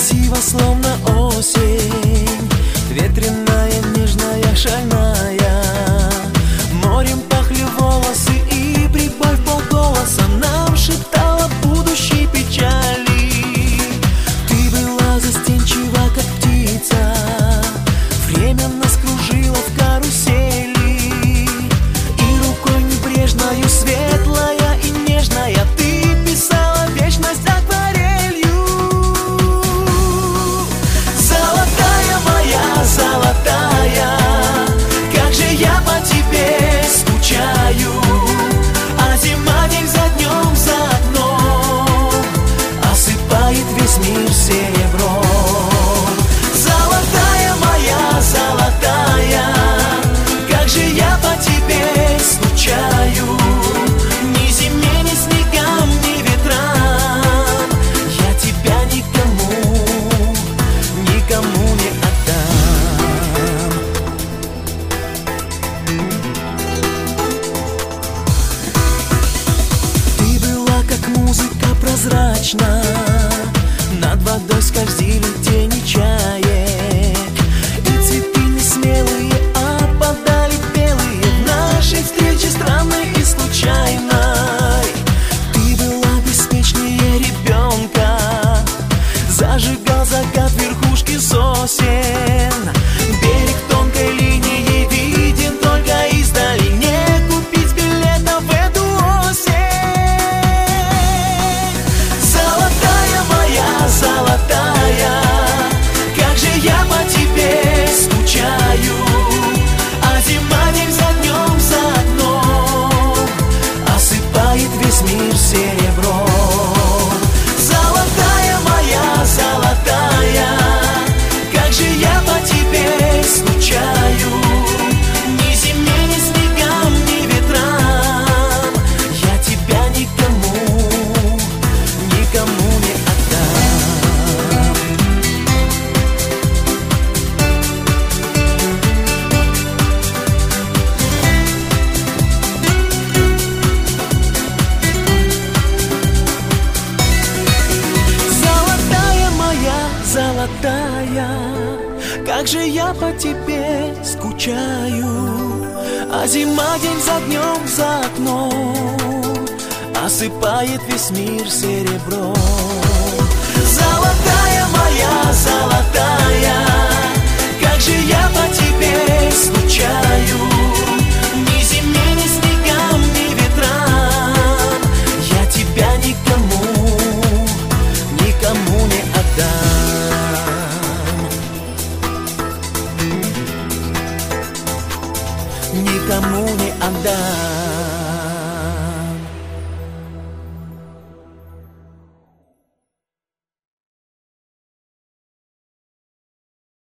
красиво, словно осень, ветреная, нежная, шальная. Морем пахли волосы, и прибавь полголоса нам шептала будущей печали. Ты была застенчива, как птица, время нас кружило в карусели, и рукой небрежною, светлая и нежная, ты писала вечность акварелью. Золотая моя, золотая, как же я по тебе скучаю, а зима день за днем за окном осыпает весь мир серебром. Золотая моя, золотая, как же я по тебе скучаю, ни зиме, ни снегам, ни ветрам я тебя никому, никому не отдам. Ты была как музыка прозрачна, над водой скользили тени чаек, и цветы несмелые опадали белые в нашей встрече странной и случайной. Ты была беспечнее ребенка, зажигал закат верхушки сосен. Берег тонкой линией виден только издали, не купить билетов в эту осень. Золотая моя, золотая, как же я по тебе скучаю, а зима день за днем за окном осыпает весь мир серебром. Золотая моя, золотая, как же я по тебе скучаю, ни зиме, ни снегам, ни ветрам я тебя никому, никому не отдам. Золотая моя, золотая, как же я по тебе скучаю, а зима день за днем за окном осыпает весь мир серебром. Золотая моя, золотая, как же я по тебе скучаю, ни зиме, ни снегам, ни ветрам я тебя никому, никому не отдам, никому не отдам.